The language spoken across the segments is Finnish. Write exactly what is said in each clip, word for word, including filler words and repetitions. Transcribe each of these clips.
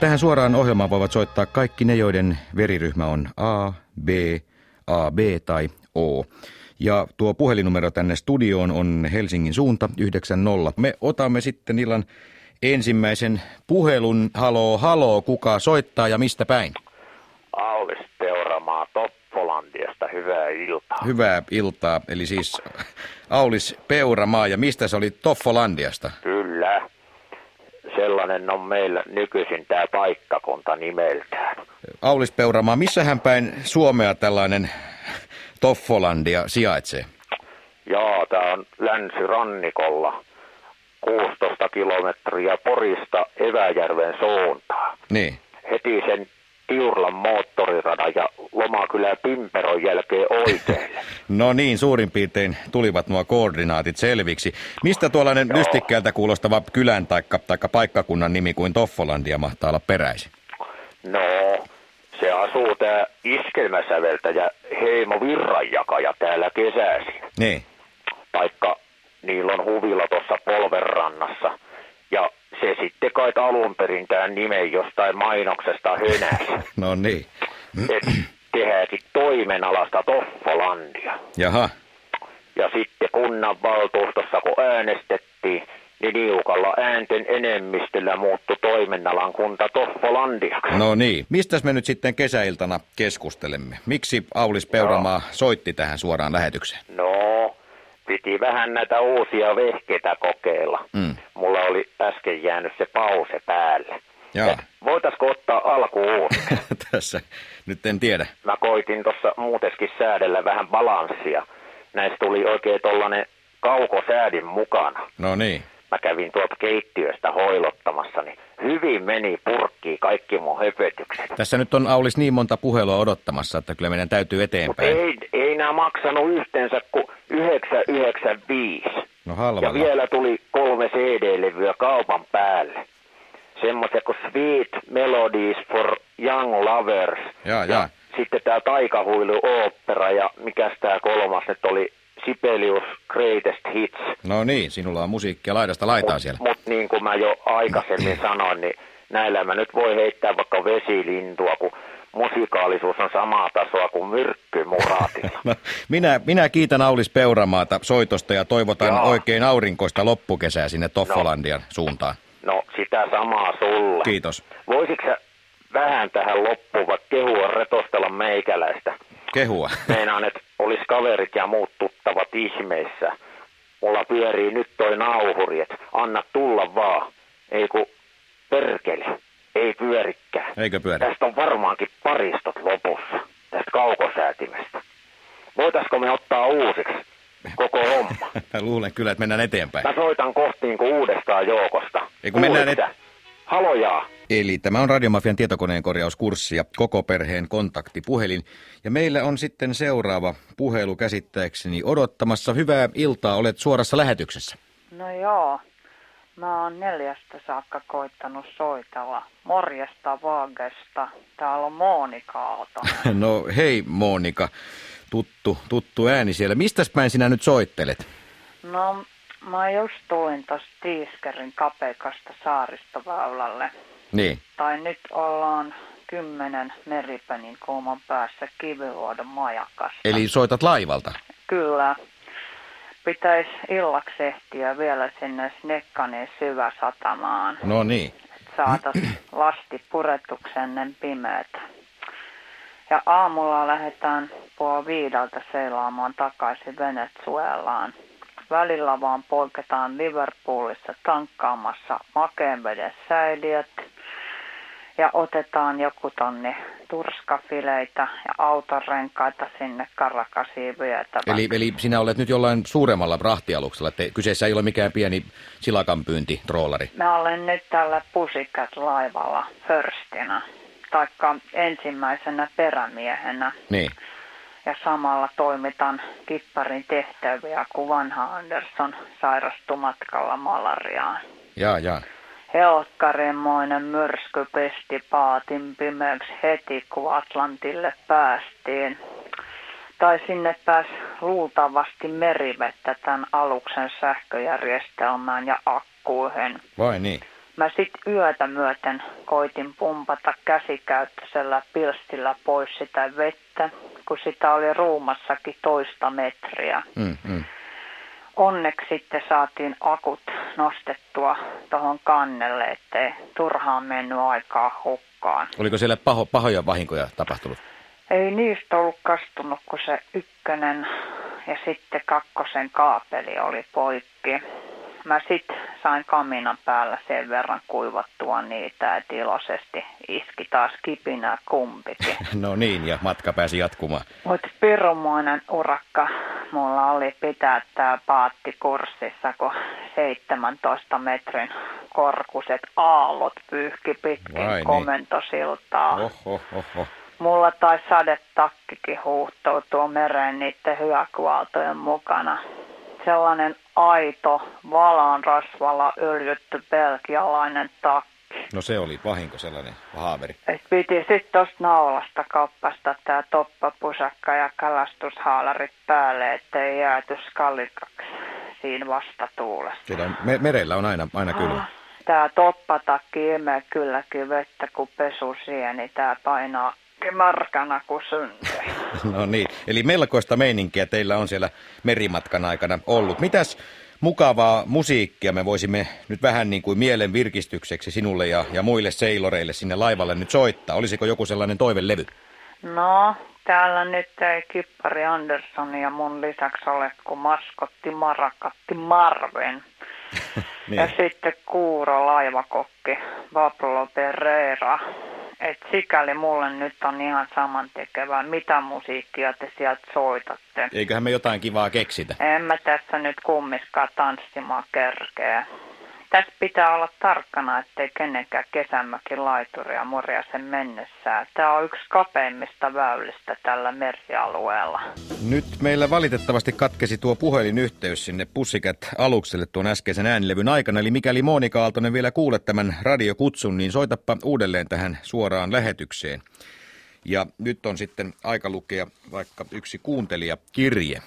Tähän suoraan ohjelmaan voivat soittaa kaikki ne, joiden veriryhmä on A, B, A B tai O. Ja tuo puhelinnumero tänne studioon on Helsingin suunta yhdeksän nolla. Me otamme sitten illan ensimmäisen puhelun. Haloo, haloo, kuka soittaa ja mistä päin? Aulis Peuramaa Toppolandiasta, hyvää iltaa. Hyvää iltaa, eli siis Aulis Peuramaa, ja mistä se oli Toffolandiasta? Kyllä, sellainen on meillä nykyisin tämä paikkakunta nimeltään. Aulis Peuramaa, missähän päin Suomea tällainen Toffolandia sijaitsee? Joo, tämä on länsirannikolla, kuusitoista kilometriä Porista Eväjärven suuntaan. Niin. Heti sen Tiurlan moottoriradan ja Lomakylän Pimperon jälkeen oikealle. No niin, suurin piirtein tulivat nuo koordinaatit selviksi. Mistä tuollainen Joo. lystikkeeltä kuulostava kylän taikka, taikka paikkakunnan nimi kuin Toffolandia mahtaa olla peräisin? No, se asuu tää iskelmäsäveltäjä Heimo Virranjakaja täällä kesäisin. Niin. Taikka niillä on huvila tuossa Polvenrannassa. Ja se sitten kai alun perin tämän nimen jostain mainoksesta hönäsi. No niin. Et tehdääkin toimenalasta Toffolandia. Jaha. Ja sitten kunnanvaltuustossa kun äänestettiin, niin niukalla äänten enemmistöllä muuttui toimenalan kunta Toffolandiaksi. No niin. Mistäs me nyt sitten kesäiltana keskustelemme? Miksi Aulis Peuramaa no. soitti tähän suoraan lähetykseen? No, piti vähän näitä uusia vehkeitä kokeilla. Mm. Mulla oli äsken jäänyt se pause päälle. Joo. Voitaisko ottaa alku uusi? Tässä nyt en tiedä. Mä koitin tuossa muuteskin säädellä vähän balanssia. Näistä tuli oikein tollanen kaukosäädin mukana. No niin. Mä kävin tuolta keittiöstä hoilottamassa, niin hyvin meni purkkiin kaikki mun höpötykset. Tässä nyt on Aulis niin monta puhelua odottamassa, että kyllä meidän täytyy eteenpäin. Ei, ei nämä maksanut yhteensä kuin yhdeksän yhdeksänkymmentäviisi. No halvalla. Ja vielä tuli kolme C D-levyä kaupan päälle. Semmoisia kuin Sweet Melodies for Young Lovers. Ja, ja. ja sitten tää Taikahuilu-ooppera ja mikäs tää kolmas nyt oli, Sibelius Greatest Hits. No niin, sinulla on musiikkia laidasta laitaa mut, siellä. Mutta niin kuin mä jo aikaisemmin sanoin, niin näillä mä nyt voi heittää vaikka vesilintua, kun musikaalisuus on samaa tasoa kuin myrkkymuraatilla. No, minä, minä kiitän Aulis Peuramaata soitosta ja toivotan Jaa. oikein aurinkoista loppukesää sinne Toffolandian no. suuntaan. No, sitä samaa sulle. Kiitos. Voisitko sä vähän tähän loppuun vaikka kehua retostella meikäläistä? Kehua. Meinaan, että olisi kaverit ja muut tuttavat ihmeissä. Mulla pyörii nyt toi nauhuri, että anna tulla vaan. Ei ku perkele, ei pyörikään. Eikö pyöri? Tästä on varmaankin paristot lopussa, tästä kaukosäätimestä. Voitaisko me ottaa uusiksi koko homma? Luulen kyllä, että mennään eteenpäin. Mä soitan kohtiin kuin uudestaan joukosta. Ei kun mennään et... Halojaa. Eli tämä on Radiomafian tietokoneen korjauskurssi ja koko perheen kontaktipuhelin. Ja meillä on sitten seuraava puhelu käsittääkseni odottamassa. Hyvää iltaa, olet suorassa lähetyksessä. No joo, mä oon neljästä saakka koittanut soitella. Morjesta Vaagesta. Täällä on Monika Aaltonen. No hei Monika, tuttu, tuttu ääni siellä. Mistäs päin sinä nyt soittelet? No mä just tulin tosta Tiiskerin Kapekasta Saaristoväylälle. Niin. Tai nyt ollaan kymmenen meripenin kulman päässä Kiviluodon majakasta. Eli soitat laivalta? Kyllä. Pitäisi illaksi ehtiä vielä sinne Snekkanin syväsatamaan. No niin. Saatas lasti puretuksi ennen pimeätä. Ja aamulla lähdetään puoli viideltä seilaamaan takaisin Venezuelaan. Välillä vaan poiketaan Liverpoolissa tankkaamassa makeenveden säiliöt ja otetaan joku tonni turskafileitä ja autorenkaita sinne Karakasiin vietäväksi. Eli, eli sinä olet nyt jollain suuremmalla rahtialuksella, että kyseessä ei ole mikään pieni silakanpyyntitroolari. Mä olen nyt tällä Pussycat-laivalla firstina, taikka ensimmäisenä perämiehenä. Niin. Ja samalla toimitan kipparin tehtäviä, kun vanha Anderson sairastui matkalla malariaan. Jaa, jaa. Helkkarinmoinen myrsky pesti paatin pimeäksi heti, kun Atlantille päästiin. Tai sinne pääsi luultavasti merivettä tämän aluksen sähköjärjestelmään ja akkuihin. Vai niin? Mä sit yötä myöten koitin pumpata käsikäyttöisellä pilstillä pois sitä vettä, kun sitä oli ruumassakin toista metriä. Mm, mm. Onneksi sitten saatiin akut nostettua tuohon kannelle, ettei turhaan mennyt aikaa hukkaan. Oliko siellä paho, pahoja vahinkoja tapahtunut? Ei niistä ollut kastunut, kun se ykkönen ja sitten kakkosen kaapeli oli poikki. Mä sit sain kaminan päällä sen verran kuivattua niitä, että iloisesti iski taas kipinää kumpikin. No niin, ja matka pääsi jatkumaan. Mutta pirunmoinen urakka mulla oli pitää tää paatti kurssissa, kun seitsemäntoista metrin korkuset aallot pyyhki pitkin Vai niin. komentosiltaa. Oho, oho. Mulla taisi sadetakkikin huuhtoutua mereen niiden hyökyaaltojen mukana. Sellainen aito, valaan rasvalla öljytty belgialainen takki. No se oli vahinko, sellainen haaveri. Et piti sitten tosta naulasta kappasta tää toppapusakka ja kalastushaalarit päälle, ettei jääty skallikaksi siinä vastatuulessa. Siellä on, me, merellä on aina, aina kylmä. Ah, tää toppatakki imee kylläkin vettä kuin pesusieni. Tää painaa märkänä kuin synti. No niin, eli melkoista meininkiä teillä on siellä merimatkan aikana ollut. Mitäs mukavaa musiikkia me voisimme nyt vähän niin kuin mielen virkistykseksi sinulle ja, ja muille seiloreille sinne laivalle nyt soittaa? Olisiko joku sellainen toivelevy? No, täällä nyt ei Kippari Andersson ja mun lisäksi ole kuin maskotti Marakatti Marven. Niin. Ja sitten Kuuro laivakokki Pablo Pereira. Et sikäli mulle nyt on ihan samantekevää, mitä musiikkia te sieltä soitatte. Eiköhän me jotain kivaa keksitä. En mä tässä nyt kummiskaan tanssimaan kerkeä. Tässä pitää olla tarkkana, ettei kenenkään kesämökin laituria murja sen mennessään. Tämä on yksi kapeimmista väylistä tällä merialueella. Nyt meillä valitettavasti katkesi tuo puhelinyhteys sinne Pussycat-alukselle tuon äskeisen äänilevyn aikana. Eli mikäli Monika Aaltonen vielä kuulet tämän radiokutsun, niin soitappa uudelleen tähän suoraan lähetykseen. Ja nyt on sitten aika lukea vaikka yksi kuuntelijakirje.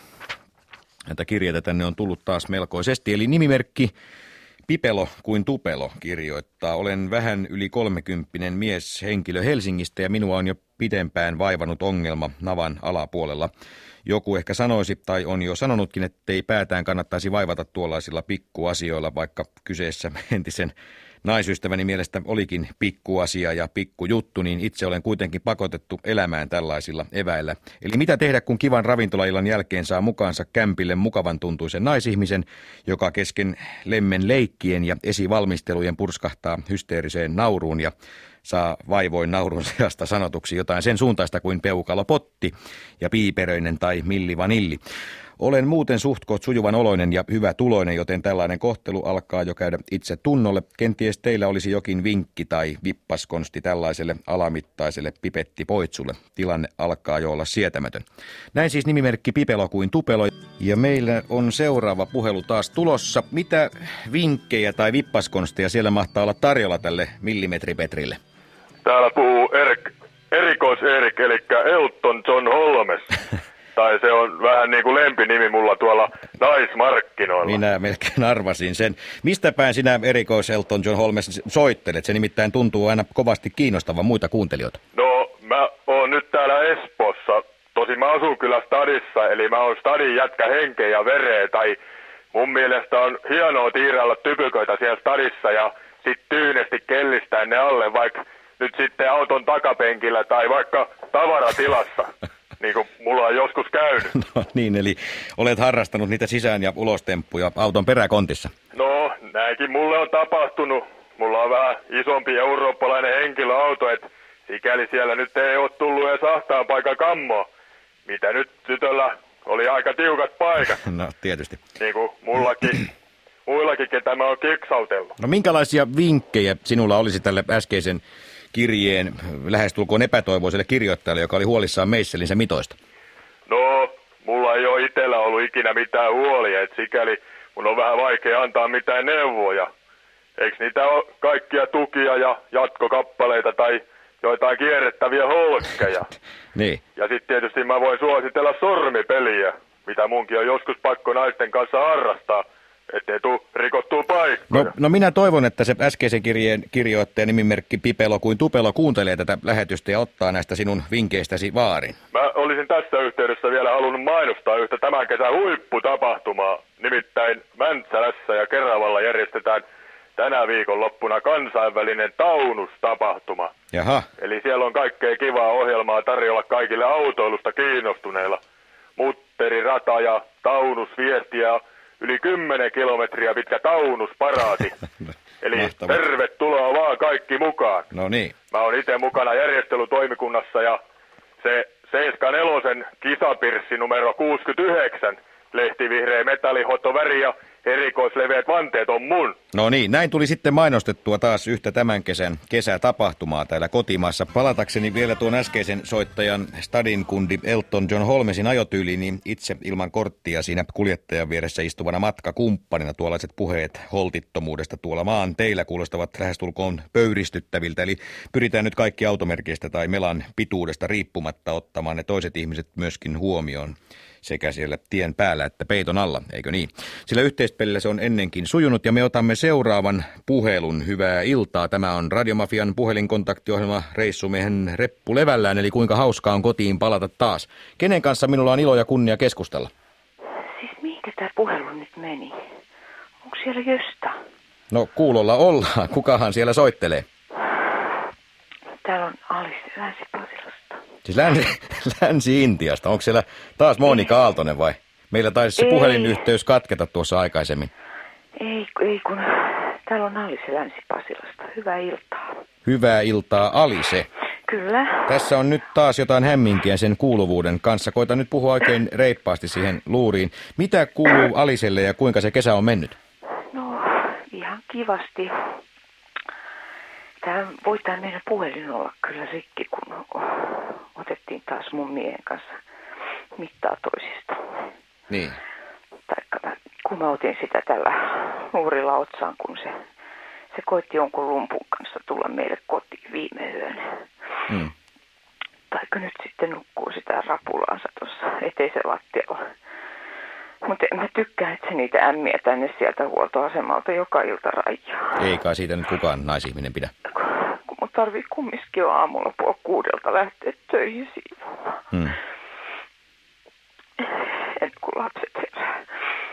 Näitä kirjeitä tänne on tullut taas melkoisesti. Eli nimimerkki Pipelo kuin Tupelo kirjoittaa. Olen vähän yli kolmekymppinen mieshenkilö Helsingistä ja minua on jo pidempään vaivannut ongelma navan alapuolella. Joku ehkä sanoisi tai on jo sanonutkin, ettei päätään kannattaisi vaivata tuollaisilla pikkuasioilla, vaikka kyseessä entisen naisystäväni mielestä olikin pikkuasia ja pikkujuttu, niin itse olen kuitenkin pakotettu elämään tällaisilla eväillä. Eli mitä tehdä, kun kivan ravintolaillan jälkeen saa mukaansa kämpille mukavan tuntuisen naisihmisen, joka kesken lemmen leikkien ja esivalmistelujen purskahtaa hysteeriseen nauruun ja saa vaivoin naurun sijasta sanotuksi jotain sen suuntaista kuin peukalopotti ja piiperöinen tai milli vanilli. Olen muuten suhtkoht sujuvan oloinen ja hyvä tuloinen, joten tällainen kohtelu alkaa jo käydä itse tunnolle. Kenties teillä olisi jokin vinkki tai vippaskonsti tällaiselle alamittaiselle pipettipoitsulle. Tilanne alkaa jo olla sietämätön. Näin siis nimimerkki Pipelo kuin Tupelo. Ja meillä on seuraava puhelu taas tulossa. Mitä vinkkejä tai vippaskonsteja siellä mahtaa olla tarjolla tälle millimetripetrille? Täällä puhuu Erik, erikois Erik, eli Elton John Holmes. Tai se on vähän niin kuin lempinimi mulla tuolla naismarkkinoilla. Minä melkein arvasin sen. Mistä päin sinä erikois Elton John Holmes soittelet? Se nimittäin tuntuu aina kovasti kiinnostavan muita kuuntelijoita. No, mä oon nyt täällä Espoossa. Tosin mä asun kyllä stadissa, eli mä oon stadin jätkä henkeä ja vereä. Tai mun mielestä on hienoa tiirailla typyköitä siellä stadissa ja sit tyynesti kellistää ne alle, vaikka nyt sitten auton takapenkillä tai vaikka tavaratilassa. Niin kuin mulla on joskus käynyt. No niin, eli olet harrastanut niitä sisään- ja ulostemppuja auton peräkontissa. No, näinkin mulle on tapahtunut. Mulla on vähän isompi eurooppalainen henkilöauto, että sikäli siellä nyt ei ole tullut edes ahtaan paikan kammoa. Mitä nyt tytöllä oli aika tiukat paikat. No, tietysti. Niin kuin mullakin, muillakin, ketä mä oon kiksautellut. No minkälaisia vinkkejä sinulla olisi tälle äskeisen kirjeen lähestulkoon epätoivoiselle kirjoittajalle, joka oli huolissaan meisselinsä mitoista? No, mulla ei ole itsellä ollut ikinä mitään huolia, että sikäli mun on vähän vaikea antaa mitään neuvoja. Eikö niitä ole kaikkia tukia ja jatkokappaleita tai joitain kierrettäviä holkkeja? Niin. Ja sitten tietysti mä voin suositella sormipeliä, mitä munkin on joskus pakko naisten kanssa harrastaa. ettei tuu rikottua paikkoja. No, no minä toivon, että se äskeisen kirjeen kirjoittaja nimimerkki Pipelo kuin Tupelo kuuntelee tätä lähetystä ja ottaa näistä sinun vinkeistäsi vaarin. Mä olisin tässä yhteydessä vielä halunnut mainostaa yhtä tämän kesän huipputapahtumaa. Nimittäin Mäntsälässä ja Keravalla järjestetään tänä viikonloppuna kansainvälinen Taunus-tapahtuma. Jaha. Eli siellä on kaikkea kivaa ohjelmaa tarjolla kaikille autoilusta kiinnostuneilla. Mutterirata ja Taunus-viesti ja yli kymmenen kilometriä pitkä Taunus-paraati. Eli mahtavaa. Tervetuloa vaan kaikki mukaan. No niin. Mä oon itse mukana järjestelytoimikunnassa ja se seitsemänkymmentäneljä kisapirssi numero kuusikymmentäyhdeksän lehtivihreä metallihotoväri ja erikoisleveät vanteet on mun. No niin, näin tuli sitten mainostettua taas yhtä tämän kesän kesätapahtumaa täällä kotimaassa. Palatakseni vielä tuon äskeisen soittajan stadin kundi Elton John Holmesin ajotyyliin, niin itse ilman korttia siinä kuljettajan vieressä istuvana matkakumppanina tuollaiset puheet holtittomuudesta tuolla maan teillä kuulostavat lähestulkoon pöyristyttäviltä. Eli pyritään nyt kaikki automerkistä tai melan pituudesta riippumatta ottamaan ne toiset ihmiset myöskin huomioon. Sekä siellä tien päällä että peiton alla, eikö niin? Sillä yhteispelillä se on ennenkin sujunut ja me otamme seuraavan puhelun. Hyvää iltaa. Tämä on Radiomafian puhelinkontaktiohjelma reissumiehen reppu levällään, eli kuinka hauskaa on kotiin palata taas. Kenen kanssa minulla on ilo ja kunnia keskustella? Siis mihinkä tämä puhelu nyt meni? Onko siellä Jöstä? No kuulolla ollaan. Kukahan siellä soittelee? Täällä on Alice Länsi-Pasilasta. Siis Länsi, Länsi-Intiasta. Onko siellä taas Monika Aaltonen vai? Meillä taisi se puhelinyhteys katketa tuossa aikaisemmin. Ei, ei kun täällä on Alice Länsi-Pasilasta. Hyvää iltaa. Hyvää iltaa, Alice. Kyllä. Tässä on nyt taas jotain hämminkiä sen kuuluvuuden kanssa. Koitan nyt puhua oikein reippaasti siihen luuriin. Mitä kuuluu Alicelle ja kuinka se kesä on mennyt? No, ihan kivasti. Tämä voi tämä meidän puhelin olla kyllä rikki, kun otettiin taas mun miehen kanssa mittaa toisista. Niin. Taikka kun mä otin sitä tällä luurilla otsaan, kun se, se koitti jonkun lumpun kanssa tulla meille kotiin viime yönä. Mm. Taikka nyt sitten nukkuu sitä rapulaansa tuossa eteisen lattialla. Mutta en mä tykkää, että se niitä ämmiä tänne sieltä huoltoasemalta joka ilta rajaa. Ei kai siitä nyt kukaan naisihminen pidä. Kun mun tarvii kumminkin jo aamulla puoli kuudelta lähteä töihin siivoamaan. Hmm. En kun lapset herää.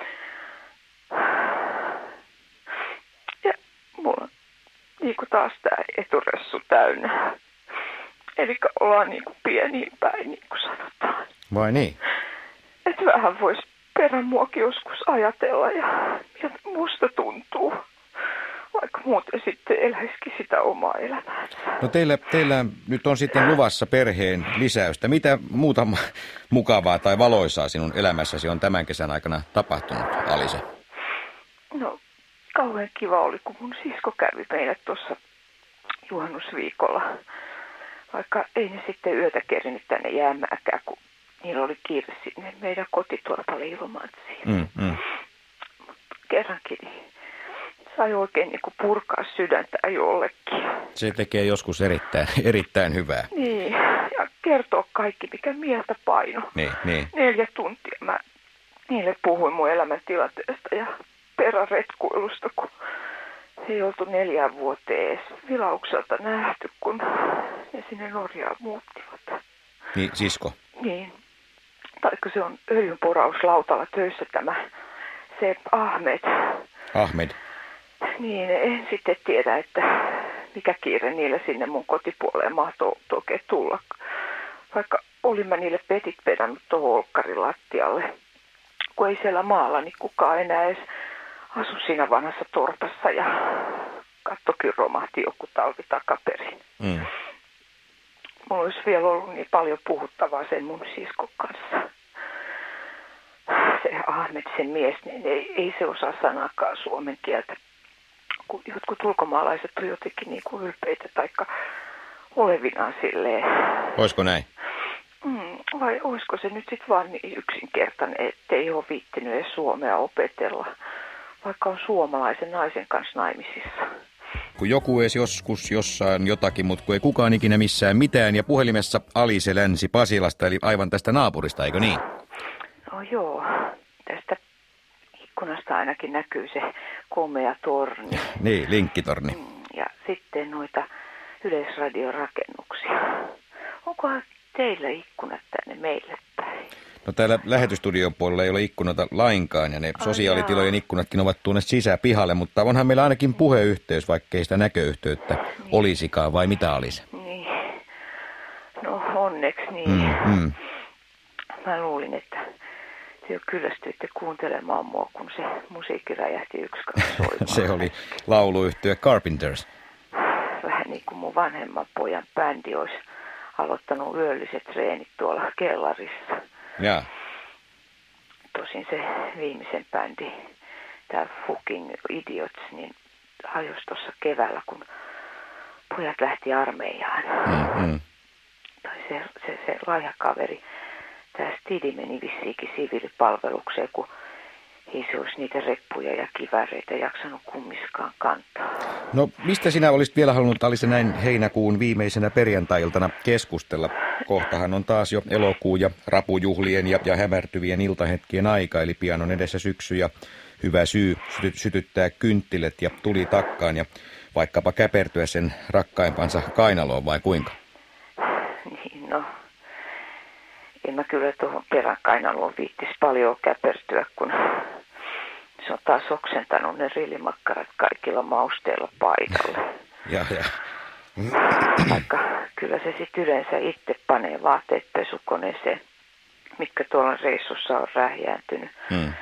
Ja mulla on niin kuin taas tää eturessu täynnä. Eli ollaan niin kuin pieniin päin, niin kuin sanotaan. Vai niin? Että vähän voisi perämuakin joskus ajatella ja, ja musta tuntuu, vaikka muuten sitten eläisikin sitä omaa elämäänsä. No teillä, teillä nyt on sitten luvassa perheen lisäystä. Mitä muuta mukavaa tai valoisaa sinun elämässäsi on tämän kesän aikana tapahtunut, Alice? No kauhean kiva oli, kun mun sisko kävi meille tuossa juhannusviikolla. Vaikka ei ne sitten yötä kerinyt tänne jäämääkään, kun niillä oli kiire sinne meidän kotitorpalle Ilomantsiin. Mm, mm. Kerrankin niin sai oikein niin kuin purkaa sydäntä jollekin. Se tekee joskus erittäin, erittäin hyvää. Niin, ja kertoo kaikki, mikä mieltä paino. Niin, niin. Neljä tuntia mä niille puhuin mun elämäntilanteesta ja peräretkuilusta, kun ei oltu neljään vuoteen edes vilaukselta nähty, kun ne sinne Norjaan muuttivat. Niin, sisko? Niin. Taikka se on öljynporauslautalla töissä tämä Sepp Ahmed. Ahmed. Niin, en sitten tiedä, että mikä kiire niille sinne mun kotipuoleen mahtoo oikein tulla. Vaikka olin mä niille petit pedannut tuohon olkkarin lattialle. Kun ei siellä maalla, niin kukaan enää edes asu siinä vanhassa torpassa ja kattokin romahti joku talvi takaperin. Mm. Mulla olisi vielä ollut niin paljon puhuttavaa sen mun siskon kanssa. Se Ahmed, sen mies, niin ei, ei se osaa sanakaan suomen kieltä. Kun jotkut ulkomaalaiset on jotenkin niin kuin ylpeitä taikka olevinaan silleen. Oisko näin? Mm, vai olisiko se nyt sitten vaan niin yksinkertainen, ettei ole viittinyt edes suomea opetella, vaikka on suomalaisen naisen kanssa naimisissa. Kun joku edes joskus jossain jotakin, mutta kun ei kukaan ikinä missään mitään. Ja puhelimessa Alice Länsi-Pasilasta, eli aivan tästä naapurista, eikö niin? No joo, tästä ikkunasta ainakin näkyy se komea torni. Niin, linkkitorni. Ja sitten noita yleisradiorakennuksia. Onkohan teillä ikkunat tänne meille päin? No täällä lähetystudion puolella ei ole ikkunoita lainkaan ja ne Ai sosiaalitilojen jaa. ikkunatkin ovat tuonne sisäpihalle, mutta onhan meillä ainakin puheyhteys, vaikkei sitä näköyhteyttä niin. olisikaan, vai mitä olisi? Niin. No onneksi niin. Mm, mm. Mä luulin, että te kyllästyitte kuuntelemaan mua, kun se musiikki räjähti yksi kaksi soimaan. Se oli lauluyhtye Carpenters. Vähän niin kuin mun vanhemman pojan bändi olisi aloittanut yölliset treenit tuolla kellarissa. Ja. Tosin se viimeisen bändi, tämä Fucking Idiots, niin hajosi tuossa keväällä, kun pojat lähti armeijaan. Mm-hmm. Tai se, se, se laiha kaveri, tämä Stidi meni vissiinkin siviilipalvelukseen, kun ei se olisi niitä reppuja ja kiväreitä jaksanut kummiskaan kantaa. No mistä sinä olisit vielä halunnut, Alisa, näin heinäkuun viimeisenä perjantai-iltana keskustella? Kohtahan on taas jo elokuu ja rapujuhlien ja, ja hämärtyvien iltahetkien aika, eli pian on edessä syksy ja hyvä syy syty, sytyttää kynttilät ja tuli takkaan ja vaikkapa käpertyä sen rakkaimpansa kainaloon, vai kuinka? Niin, no. En mä kyllä tuohon perän kainaloon viittisi paljon käpertyä, kun se on taas oksentanut ne rillimakkarat kaikilla mausteilla paikalle. Ja, ja. Vaikka kyllä se sitten yleensä itse panee vaatteet pesukoneeseen, mitkä tuolla reissussa on rähjääntynyt. Mm.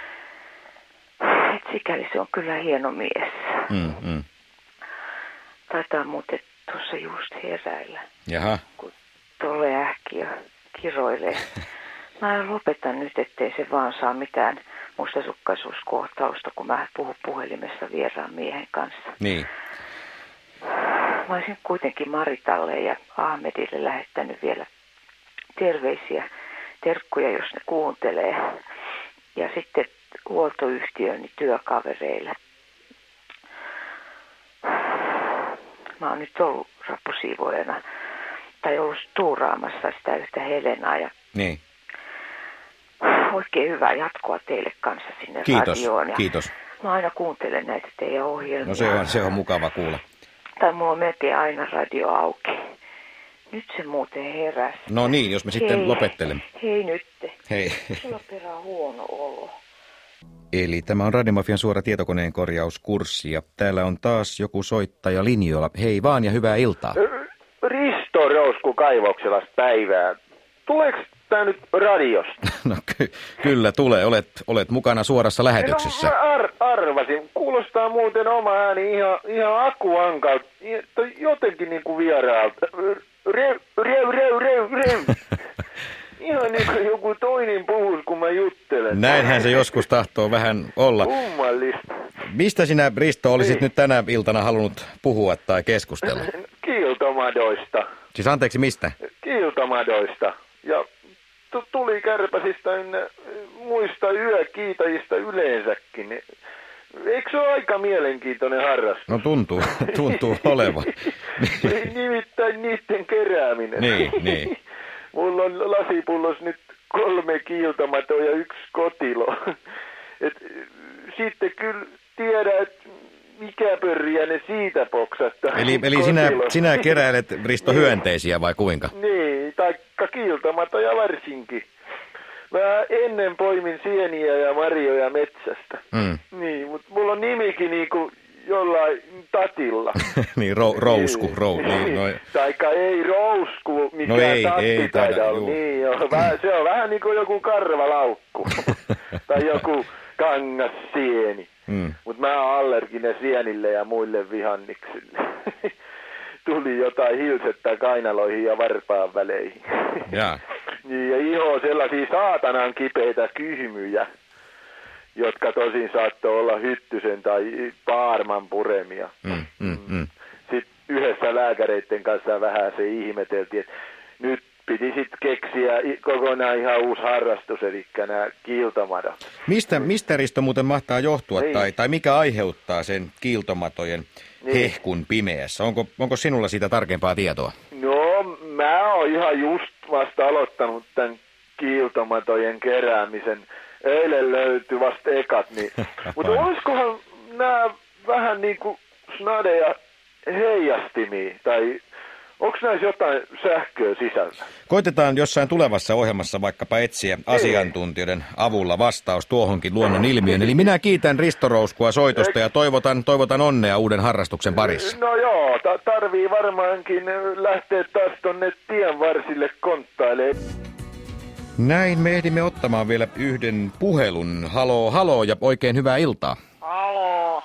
Et sikäli se on kyllä hieno mies. Mm, mm. Taitaa muuten tuossa just heräillä. Jaha. Kun tulee äkkiä kiroilee. Mä lopetan nyt, ettei se vaan saa mitään mustasukkaisuuskohtausta, kun mä puhun puhelimessa vieraan miehen kanssa. Niin. Mä olisin kuitenkin Maritalle ja Ahmedille lähettänyt vielä terveisiä, terkkuja, jos ne kuuntelee. Ja sitten huoltoyhtiöni työkavereille. Mä oon nyt ollut rappusiivoojana tai ollut tuuraamassa sitä yhtä Helenaa. Ja niin. Oikein hyvää jatkoa teille kanssa sinne kiitos, radioon. Ja kiitos. mä aina kuuntelen näitä teidän ohjelmia. No se on, se on mukava kuulla. Tai mulla on melkein aina radio auki. Nyt se muuten heräsi. No niin, jos me hei, sitten lopettelemme. Hei nyt. Hei. Sulla perää huono olo. Eli tämä on Radiomafian suora tietokoneen korjauskurssi ja täällä on taas joku soittaja linjoilla. Hei vaan ja hyvää iltaa. Risto Rousku Kaivokselasta päivää. Tuleeko tämä nyt radiosta? No ky- kyllä tulee. Olet, olet mukana suorassa lähetyksessä. No, ar- arvasin. Kuulostaa muuten oma ääni ihan, ihan akuankalta. Jotenkin niin kuin vieraalta. Rev, rev, rev, rev, rev. Ihan niin kuin joku toinen puhus, kun mä juttelen. Näinhän se joskus tahtoo vähän olla. Kummallista. Mistä sinä, Risto, olisit niin. nyt tänä iltana halunnut puhua tai keskustella? Kiiltomadoista. Siis anteeksi, mistä? Kiiltomadoista. Ja t- tuli kärpäsistä ynnä muista yökiitäjistä yleensäkin. Eikö se ole aika mielenkiintoinen harrastus? No tuntuu, tuntuu olevan. Nimittäin niiden kerääminen. Niin, niin. Mulla on lasipullos nyt kolme kiiltomatoa ja yksi kotilo. Et, sitten kyllä tiedä, että mikä pörriä ne siitä poksasta. Eli, eli sinä, sinä keräilet, Risto, niin, hyönteisiä vai kuinka? Niin, taikka kiiltomatoja varsinkin. Mä ennen poimin sieniä ja marjoja metsästä. Mm. Niin, mutta mulla on nimikin niinku jollain tatilla. niin, ro, rousku. Rou, niin, no. Taikka ei rousku, mikä no ei, tatti ei taida. Niin, jo, vähän, se on vähän niin kuin joku karvalaukku. tai joku kangassieni. Mm. Mutta mä oon allerginen sienille ja muille vihanniksille. Tuli jotain hilsettä kainaloihin ja varpaan väleihin. ja. Niin, ja iho sellaisia saatanan kipeitä kyhmyjä, jotka tosin saattoi olla hyttysen tai paarman puremia. Mm, mm, mm. Sitten yhdessä lääkäreiden kanssa vähän se ihmeteltiin, että nyt piti sitten keksiä kokonaan ihan uusi harrastus, eli nämä kiiltomadot. Mistä, mistä Risto muuten mahtaa johtua, niin. tai, tai mikä aiheuttaa sen kiiltomatojen niin. hehkun pimeässä? Onko, onko sinulla siitä tarkempaa tietoa? No, mä oon ihan just vasta aloittanut tämän kiiltomatojen keräämisen. eilen löytyi vasta ekat. Niin. Mutta olisikohan nämä vähän niin kuin snadeja heijastimia, tai onko näissä jotain sähköä sisällä? Koitetaan jossain tulevassa ohjelmassa vaikkapa etsiä asiantuntijoiden avulla vastaus tuohonkin luonnon ilmiön. Eli minä kiitän Risto Rouskua soitosta ja toivotan, toivotan onnea uuden harrastuksen parissa. No joo, ta- tarvii varmaankin lähteä taas tonne tien varsille konttailemaan. Näin me ehdimme ottamaan vielä yhden puhelun. Haloo, haloo ja oikein hyvää iltaa. Haloo.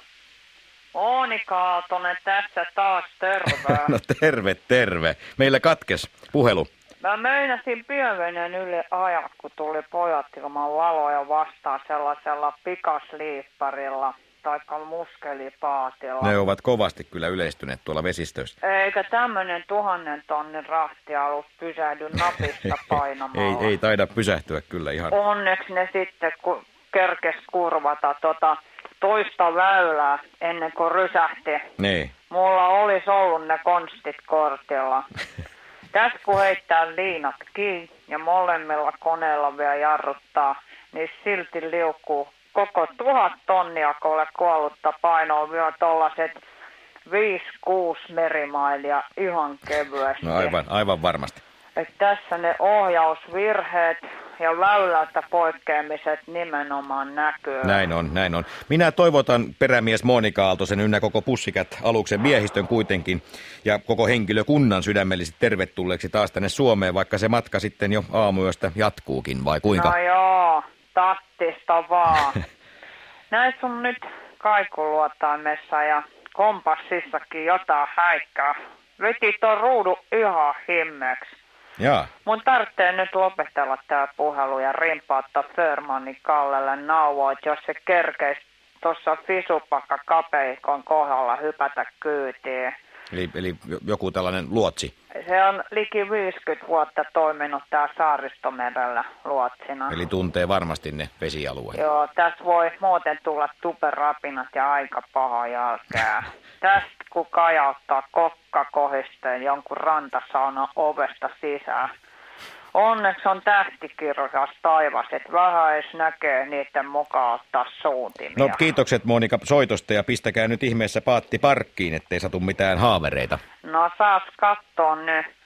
Monika Aaltonen tässä taas, terve. No terve, terve. Meillä katkes puhelu. Mä meinasin pienveneen yli ajat, kun tuli pojat ilman valoja vastaan sellaisella pikasliipparilla taikka muskelipaatilla. Ne ovat kovasti kyllä yleistyneet tuolla vesistöissä. Eikä tämmönen tuhannen tonnin rahtialus pysähdy napista painamalla. ei, ei taida pysähtyä kyllä ihan. Onneksi ne sitten, kun kerkes kurvata tota toista väylää ennen kuin rysähti. Niin. Mulla olisi ollut ne konstit kortilla. Tässä kun heittää liinat kiinni ja molemmilla koneilla vielä jarruttaa, niin silti liukuu koko tuhat tonnia, kun ole kuollutta painoa vielä tollaset viisi kuusi merimailia ihan kevyesti. No aivan, aivan varmasti. Et tässä ne ohjausvirheet ja väylältä poikkeamiset nimenomaan näkyy. Näin on, näin on. Minä toivotan perämies Monika Aaltosen ynnä koko Pussikät aluksen miehistön kuitenkin ja koko henkilökunnan sydämellisesti tervetulleeksi taas tänne Suomeen, vaikka se matka sitten jo aamuyöstä jatkuukin, vai kuinka? No joo, tattista vaan. Näissä on nyt kaikuluotaimessa ja kompassissakin jotain häikkää. Veti ton ruudun ihan himmeeksi. Jaa. Mun tarvitsee nyt lopetella tää puhelu ja rimpauttaa Förmanin Kallelle nauvoa, jos se kerkeisi tuossa fisupakka kapeikon kohdalla hypätä kyytiin. Eli, eli joku tällainen luotsi. Se on liki viisikymmentä vuotta toiminut tää Saaristomerellä luotsina. Eli tuntee varmasti ne vesialueet. Joo, tässä voi muuten tulla tuperapinat ja aika paha jälkeä. Tästä kun kajauttaa kokkakohisteen jonkun rantasaunan ovesta sisään. Onneksi on tähtikirjas taivas, että vähän edes näkee niiden mukaan ottaa suuntimia. No kiitokset Monika soitosta ja pistäkää nyt ihmeessä paatti parkkiin, ettei satu mitään haavereita. No saas katsoa nyt.